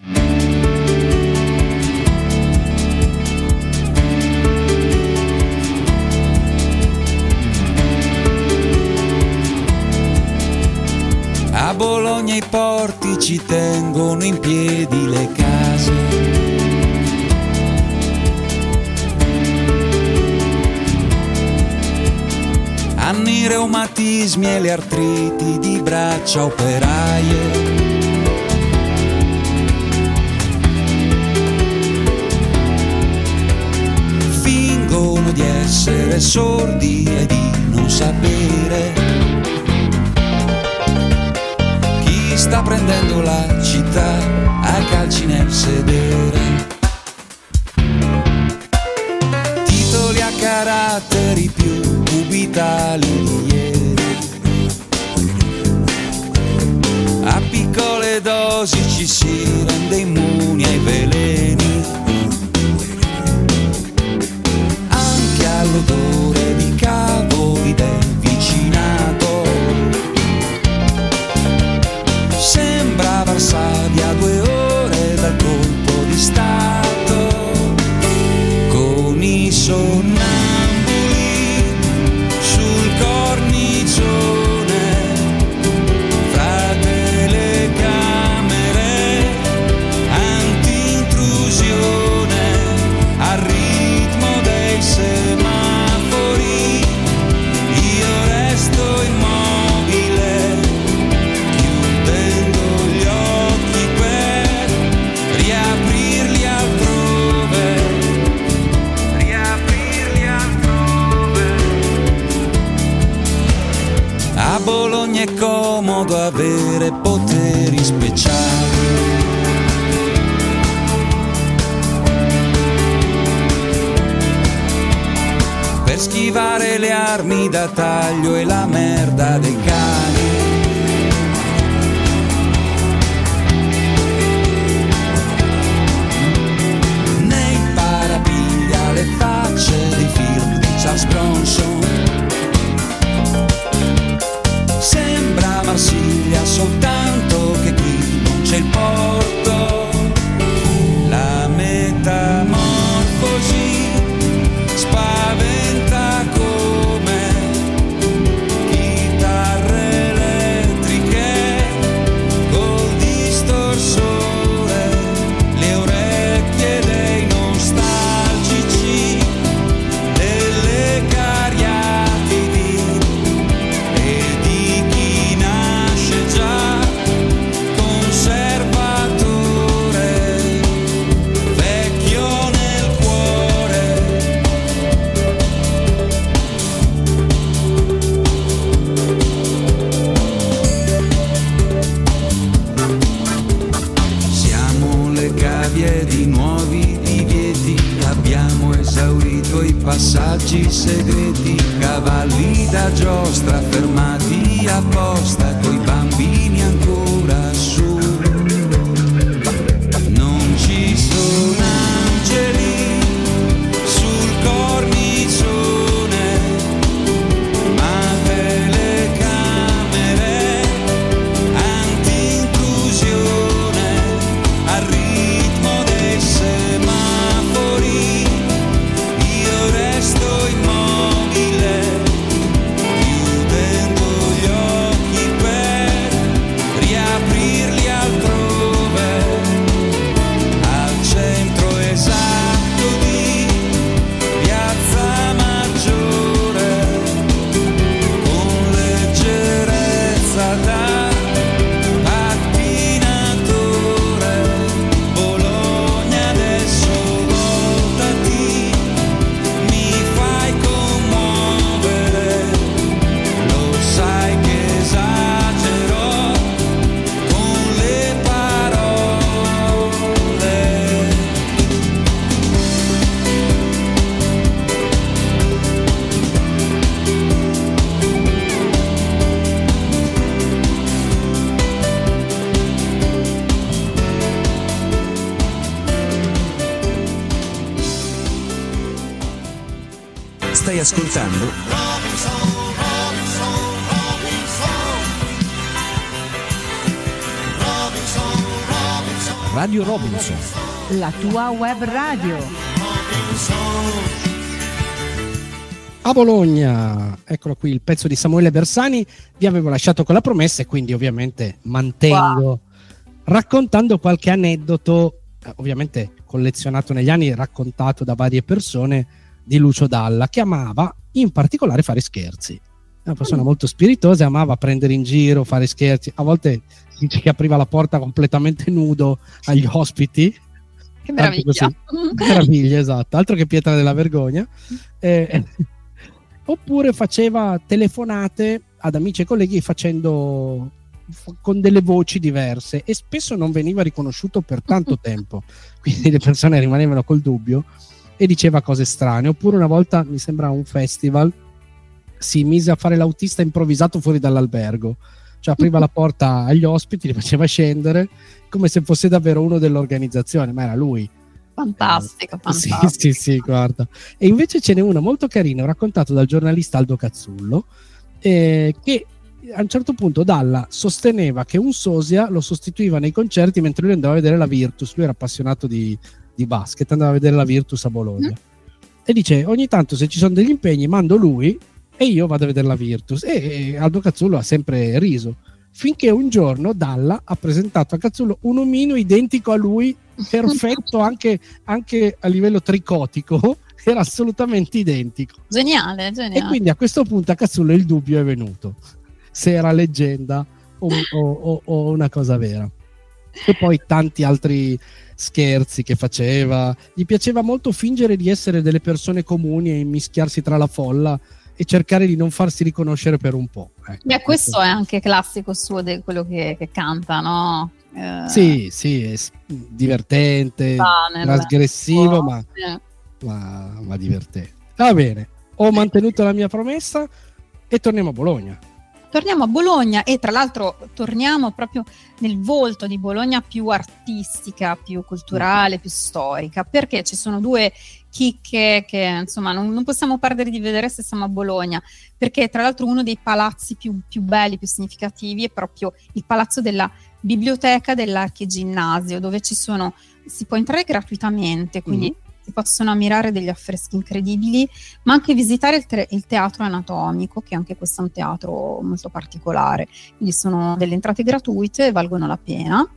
A Bologna i porti ci tengono in piedi le case. Hanno i reumatismi e le artriti di braccia operaie. Fingono di essere sordi e di non sapere. Sta prendendo la città a calci nel sedere. Titoli a caratteri più cubitali si rende immuni ai veleni, anche all'odore di cavoli del vicinato. Sembra Varsavia, due ore dal colpo di stato, con i sonnambuli sul cornicione, fra telecamere, anti-intrusione, al ritmo dei semafori, io resto immobile, chiudendo gli occhi per riaprirli altrove, riaprirli altrove. A Bologna è comodo avere poteri speciali, per schivare le armi da taglio e la merda dei cani. Nei parapiglia le facce dei film di Charles Bronson. Sembra Marsiglia soltanto che qui non c'è il porto. La metamorfosi spaventa come chitarre elettriche col distorsore, le orecchie dei nostalgici, delle cariatidi e di chi nasce già conservatore, vecchio nel cuore. Siamo le cavie di nuovi divieti, abbiamo esaurito i passaggi segreti, cavalli da giostra fermati apposta coi bambini ancora su. Non ci sono angeli sul cornicione, ma telecamere, anti-intrusione, al ritmo dei semafori, io resto immobile, chiudendo gli occhi per riaprirli altrove, al centro esatto di Piazza Maggiore, con leggerezza da pattinatore. Bologna adesso voltati, mi fai commuovere, lo sai che esagero con le parole. Stai ascoltando Radio Robinson, la tua web radio. A Bologna, eccolo qui il pezzo di Samuele Bersani. Vi avevo lasciato con la promessa e quindi ovviamente mantengo, wow, raccontando qualche aneddoto, eh, ovviamente collezionato negli anni, raccontato da varie persone, di Lucio Dalla, che amava in particolare fare scherzi. È una persona mm. molto spiritosa, amava prendere in giro, fare scherzi. A volte dice che apriva la porta completamente nudo agli ospiti. Che meraviglia. Meraviglia, esatto. Altro che pietra della vergogna. Eh, oppure faceva telefonate ad amici e colleghi facendo con delle voci diverse e spesso non veniva riconosciuto per tanto tempo, quindi le persone rimanevano col dubbio e diceva cose strane. Oppure una volta, mi sembra a un festival, si mise a fare l'autista improvvisato fuori dall'albergo, cioè apriva la porta agli ospiti, li faceva scendere come se fosse davvero uno dell'organizzazione, ma era lui. Fantastico, eh, fantastico. Sì, sì, sì, guarda. E invece ce n'è uno molto carino, raccontato dal giornalista Aldo Cazzullo, eh, che a un certo punto Dalla sosteneva che un sosia lo sostituiva nei concerti mentre lui andava a vedere la Virtus. Lui era appassionato di, di basket, andava a vedere la Virtus a Bologna. Mm. E dice: ogni tanto se ci sono degli impegni mando lui e io vado a vedere la Virtus. E Aldo Cazzullo ha sempre riso, finché un giorno Dalla ha presentato a Cazzullo un omino identico a lui, perfetto anche, anche a livello tricotico, era assolutamente identico. Geniale, geniale. E quindi a questo punto a Cazzullo il dubbio è venuto se era leggenda o, o, o, o una cosa vera. E poi tanti altri scherzi che faceva. Gli piaceva molto fingere di essere delle persone comuni e immischiarsi tra la folla e cercare di non farsi riconoscere per un po'. Ecco, Beh, questo è anche classico suo, di quello che, che canta, no? Eh, sì, sì, è divertente, trasgressivo, ma, ma, ma divertente. Va bene, ho mantenuto la mia promessa e torniamo a Bologna. Torniamo a Bologna e tra l'altro torniamo proprio nel volto di Bologna più artistica, più culturale, più storica, perché ci sono due chicche che insomma non, non possiamo perdere di vedere se siamo a Bologna, perché tra l'altro uno dei palazzi più, più belli, più significativi è proprio il palazzo della biblioteca dell'Archiginnasio, dove ci sono, si può entrare gratuitamente, quindi mm. si possono ammirare degli affreschi incredibili, ma anche visitare il, te- il teatro anatomico, che anche questo è un teatro molto particolare, quindi sono delle entrate gratuite e valgono la pena.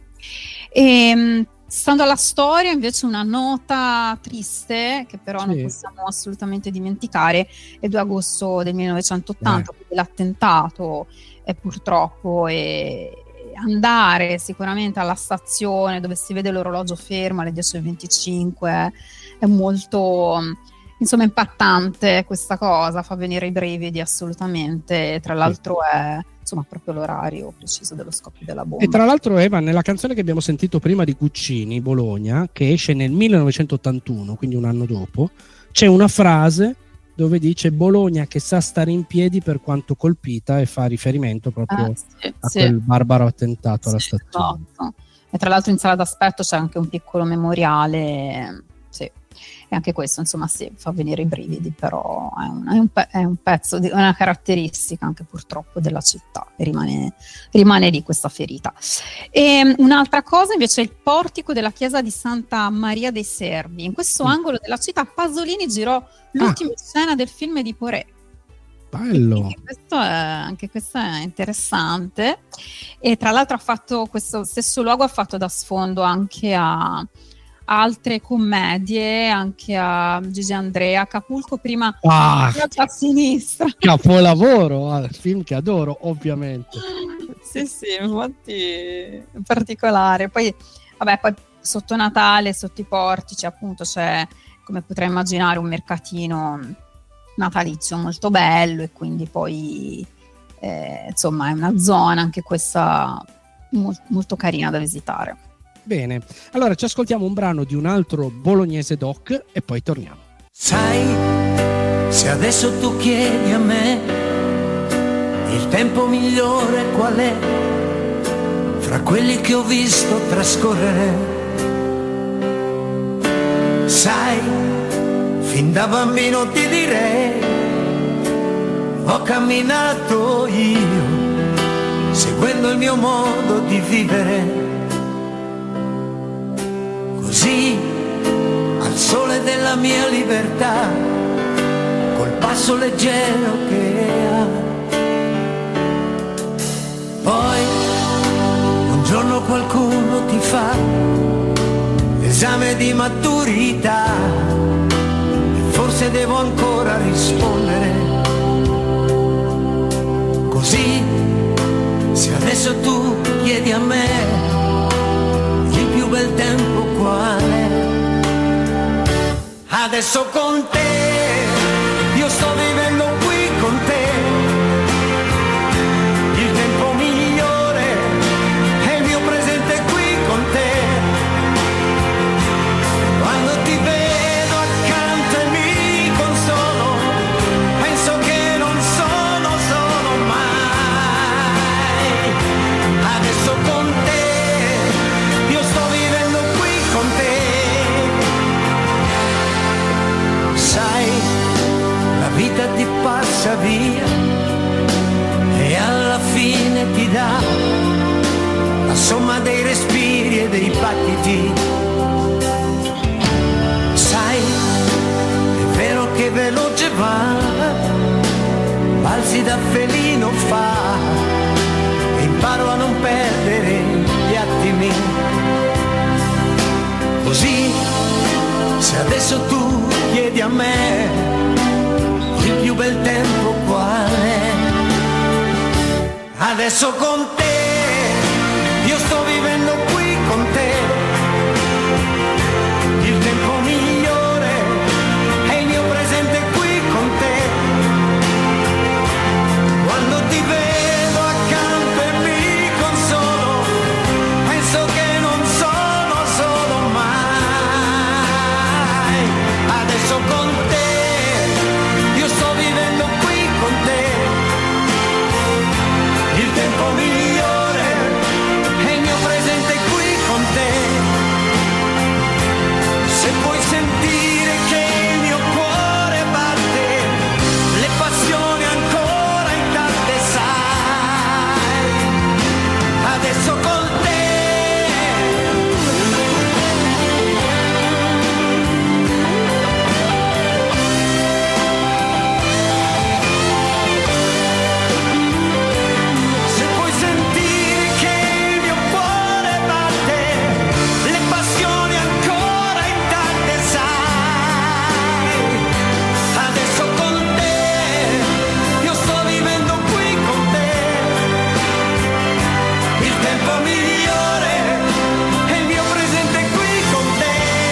E, stando alla storia, invece, una nota triste, che però sì. non possiamo assolutamente dimenticare, è il due agosto del millenovecentottanta, eh. l'attentato è purtroppo è andare sicuramente alla stazione dove si vede l'orologio fermo alle dieci e venticinque è molto, insomma, impattante questa cosa, fa venire i brividi assolutamente. Tra l'altro è, insomma, proprio l'orario preciso dello scoppio della bomba. E tra l'altro, Eva, nella canzone che abbiamo sentito prima di Guccini, Bologna, che esce nel millenovecentottantuno, quindi un anno dopo, c'è una frase dove dice Bologna che sa stare in piedi per quanto colpita, e fa riferimento proprio ah, sì, a sì. quel barbaro attentato alla sì, stazione. Esatto. E tra l'altro in sala d'aspetto c'è anche un piccolo memoriale, sì. E anche questo, insomma, sì, fa venire i brividi, però è un, è un, pe- è un pezzo, di una caratteristica anche purtroppo della città, e rimane, rimane lì questa ferita. E un'altra cosa invece è il portico della chiesa di Santa Maria dei Servi. In questo mm. angolo della città Pasolini girò l'ultima ah. scena del film di Poré. Bello. Questo è, anche questo è interessante, e tra l'altro ha fatto questo stesso luogo, ha fatto da sfondo anche a altre commedie, anche a Gigi Andrea, Acapulco prima ah, a sinistra, capolavoro, ah, film che adoro ovviamente. sì sì, infatti particolare. Poi vabbè, poi sotto Natale, sotto i portici appunto c'è, come potrai immaginare, un mercatino natalizio molto bello, e quindi poi eh, insomma è una zona anche questa molto, molto carina da visitare. Bene, allora ci ascoltiamo un brano di un altro bolognese doc e poi torniamo. Sai, se adesso tu chiedi a me il tempo migliore qual è fra quelli che ho visto trascorrere, sai, fin da bambino ti direi, ho camminato io seguendo il mio modo di vivere, così al sole della mia libertà, col passo leggero che ha. Poi un giorno qualcuno ti fa l'esame di maturità e forse devo ancora rispondere, così se adesso tu chiedi a me il più bel tempo quale, adesso con te io sto vivendo qui con te, il tempo migliore è il mio presente qui con te, quando ti vedo accanto e mi consolo, penso che non sono solo mai, vita, la somma dei respiri e dei battiti. Sai, è vero che veloce va, balzi da felino fa, e imparo a non perdere gli attimi. Così, se adesso tu chiedi a me il più bel tempo qual è, adesso con te, io sto vivendo qui con te, il tempo migliore è il mio presente qui con te, quando ti vedo accanto e mi consolo, penso che non sono solo mai, adesso con te, io sto vivendo qui con te, il tempo migliore è il mio presente qui con te. Se puoi sentire che il mio cuore batte, le passioni ancora intatte sai, adesso con te. Se puoi sentire che il mio cuore batte, le passioni ancora intatte sai, adesso con te, io sto vivendo qui con te, il tempo migliore è il mio presente qui con te.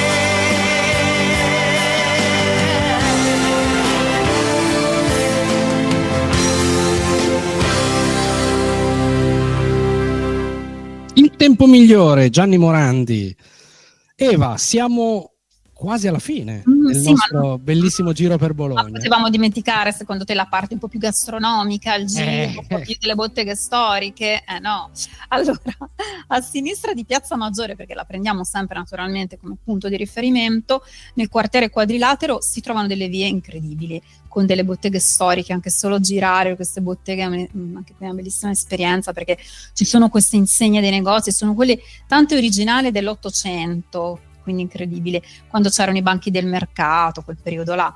Il tempo migliore, Gianni Morandi. Eva, siamo quasi alla fine Mm, del sì, nostro ma no- bellissimo giro per Ma Bologna. potevamo dimenticare, secondo te, la parte un po' più gastronomica, il giro, Eh. un po' più delle botteghe storiche? Eh no. Allora, a sinistra di Piazza Maggiore, perché la prendiamo sempre naturalmente come punto di riferimento, nel quartiere Quadrilatero si trovano delle vie incredibili, con delle botteghe storiche. Anche solo girare queste botteghe è un- anche qui è una bellissima esperienza, perché ci sono queste insegne dei negozi, sono quelle tante originali dell'Ottocento, quindi incredibile, quando c'erano i banchi del mercato, quel periodo là.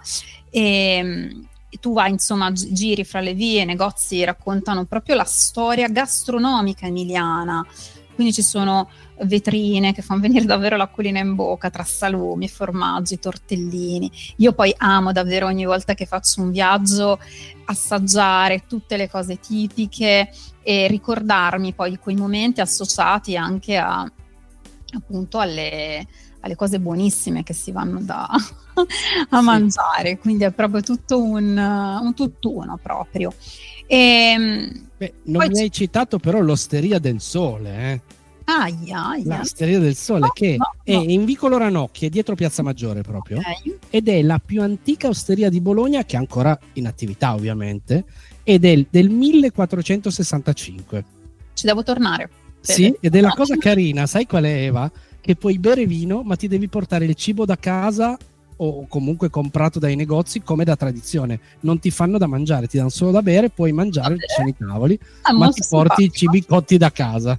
E, e tu vai, insomma, gi- giri fra le vie, i negozi raccontano proprio la storia gastronomica emiliana, quindi ci sono vetrine che fanno venire davvero l'acquolina in bocca, tra salumi, formaggi, tortellini. Io poi amo davvero, ogni volta che faccio un viaggio, assaggiare tutte le cose tipiche e ricordarmi poi di quei momenti associati anche a, appunto, alle, alle cose buonissime che si vanno da a Sì. mangiare, quindi è proprio tutto un, un tutt'uno proprio. E, Beh, non poi mi ci- hai citato però l'Osteria del Sole, eh? aia, aia. L'Osteria del Sole, No, che no, è no. in vicolo Ranocchi, è dietro Piazza Maggiore proprio, Ok. ed è la più antica osteria di Bologna, che è ancora in attività ovviamente, ed è del millequattrocentosessantacinque. Ci devo tornare. Sì, ed è la cosa carina, sai qual è, Eva? Che puoi bere vino, ma ti devi portare il cibo da casa o comunque comprato dai negozi come da tradizione. Non ti fanno da mangiare, ti danno solo da bere, puoi mangiare, ci sono i tavoli, È ma molto ti porti i simpatico. cibi cotti da casa.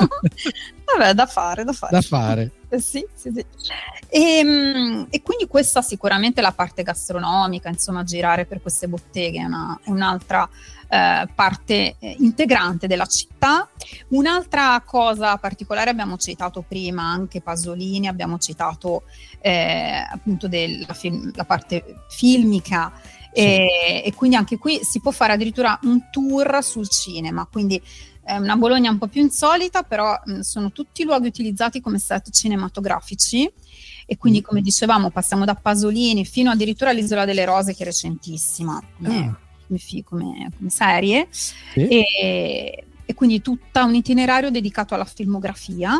Vabbè, da fare, da fare. Da fare. Eh, Sì, sì, sì. E, mm, e quindi questa sicuramente è la parte gastronomica, insomma, girare per queste botteghe è, una- è un'altra eh, parte eh, integrante della città. Un'altra cosa particolare, abbiamo citato prima anche Pasolini, abbiamo citato eh, appunto della film- la parte filmica. E, e quindi anche qui si può fare addirittura un tour sul cinema, quindi è una Bologna un po' più insolita, però mh, sono tutti luoghi utilizzati come set cinematografici, e quindi, come dicevamo, passiamo da Pasolini fino addirittura all'Isola delle Rose, che è recentissima come, Ah. come fi- come- come serie, Sì. e, e quindi tutta un itinerario dedicato alla filmografia.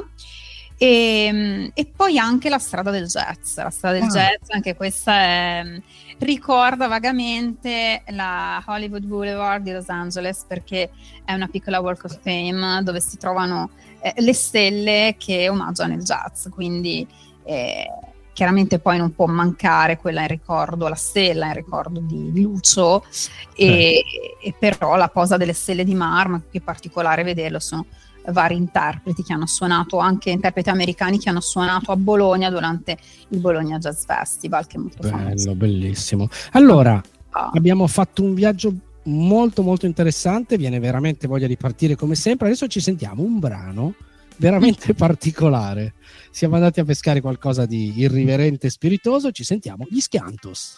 E, mh, e poi anche la strada del jazz, la strada del Ah. jazz, anche questa è, ricorda vagamente la Hollywood Boulevard di Los Angeles, perché è una piccola Walk of Fame dove si trovano eh, le stelle che omaggiano il jazz, quindi eh, chiaramente poi non può mancare quella in ricordo, la stella in ricordo di Lucio, e, e però la posa delle stelle di marmo, che è particolare vederlo, sono vari interpreti che hanno suonato, anche interpreti americani che hanno suonato a Bologna durante il Bologna Jazz Festival, che è molto bello, famoso. Bellissimo. Allora, ah. abbiamo fatto un viaggio molto molto interessante, viene veramente voglia di partire come sempre. Adesso ci sentiamo un brano veramente particolare. Siamo andati a pescare qualcosa di irriverente e spiritoso, ci sentiamo gli Schiantos.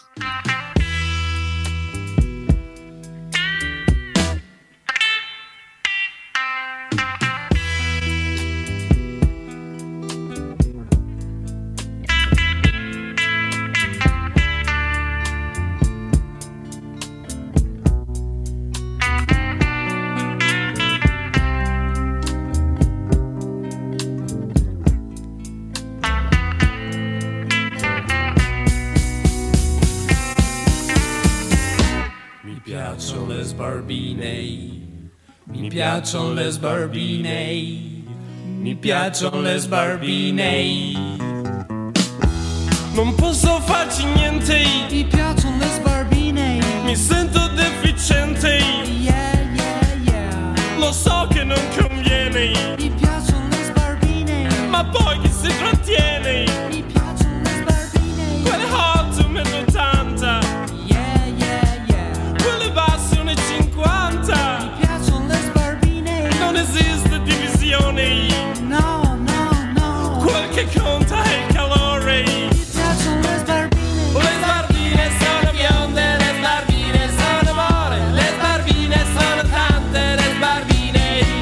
Mi piacciono le sbarbine, mi piacciono le sbarbine. Non posso farci niente, mi piacciono le sbarbine. Mi sento deficiente, yeah, yeah, yeah. Lo so che non conviene, mi piacciono le sbarbine. Ma poi chi si trattiene? Mi piacciono le sbarbine. Quelle hot un metro ottanta, yeah, yeah, yeah. Quelle basse uno e cinquanta. Mi piacciono le sbarbine. Non esiste divisione, no, no, no. Quel che conta è il calore. Mi piacciono le sbarbine. Le sbarbine sono bionde, le sbarbine sono amore, le sbarbine sono tante, le sbarbine in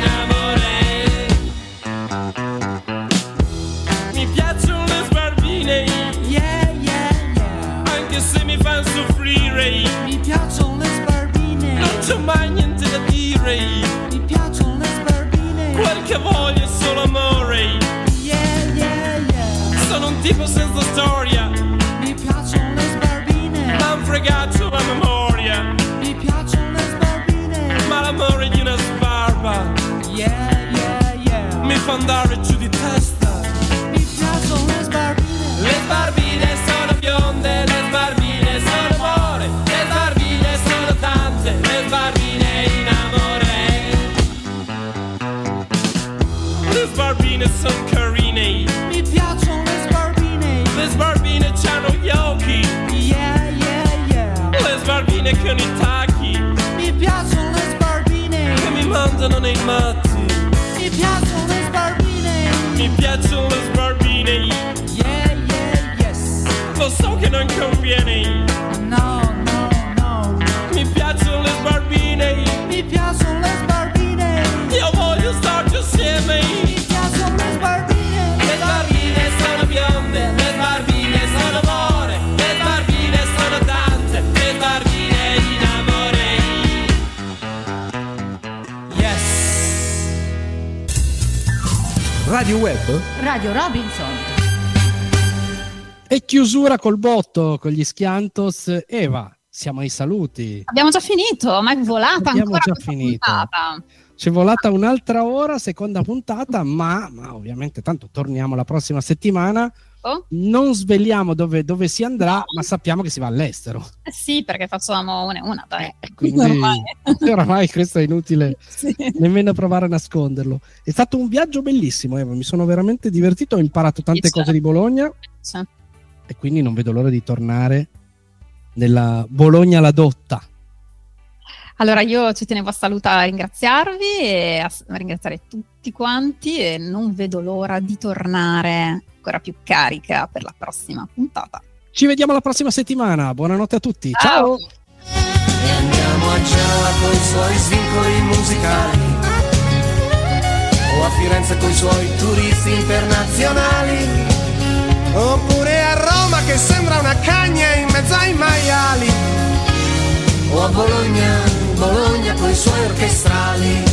amore. Mi piacciono le sbarbine, yeah, yeah, yeah. Anche se mi fanno soffrire. Mi piacciono le sbarbine. Non c'ho mai niente da dire. Mi piacciono le sbarbine. Quel che voglio è solo amore. Yeah, yeah, yeah. Sono un tipo senza storia. Mi piacciono le sbarbine. M'han fregato la memoria. Mi piacciono le sbarbine. Ma l'amore di una sbarba, yeah, yeah, yeah. Mi fa andare giù di testa. Mi piacciono le sbarbine. Le sbarbine sono bionde, le sbarbine sono amore, le sbarbine sono tante, le sbarbine in amore. Le sbarbine sono carine, mi piacciono le sbarbine. Le sbarbine c'hanno gli occhi, yeah, yeah, yeah. Le sbarbine con i tacchi, mi piacciono le sbarbine. Che mi mandano nei matti. Mi piacciono le sbarbine. Mi piacciono le sbarbine, yeah, yeah, yes. Lo so che non conviene, no, no, no. Mi piacciono le sbarbine, mi piacciono le sbarbine. Io voglio starci assieme. Mi piacciono le sbarbine. Le sbarbine sono bionde, le sbarbine sono amore, le sbarbine sono tante, le sbarbine in amore. Yes. Radio Web? Radio Robinson. E chiusura col botto con gli Schiantos. Eva, siamo ai saluti. Abbiamo già finito, ma è volata Abbiamo ancora già questa finito. puntata. C'è volata un'altra ora, seconda puntata, ma, ma ovviamente tanto torniamo la prossima settimana. Oh? Non sveliamo dove, dove si andrà, ma sappiamo che si va all'estero. Eh sì, perché facciamo una e una, dai. Quindi Ormai. oramai questo è inutile Sì. nemmeno provare a nasconderlo. È stato un viaggio bellissimo, Eva, mi sono veramente divertito, ho imparato tante Sì, cose di Bologna Sì. e quindi non vedo l'ora di tornare nella Bologna la dotta. Allora io ci tenevo a salutare, a ringraziarvi e a s- a ringraziare tutti quanti e non vedo l'ora di tornare ancora più carica per la prossima puntata. Ci vediamo la prossima settimana, buonanotte a tutti, ciao! E andiamo a Genova coi suoi svincoli musicali, o a Firenze coi suoi turisti internazionali, oppure a Roma che sembra una cagna in mezzo ai maiali, o a Bologna, Bologna coi suoi orchestrali.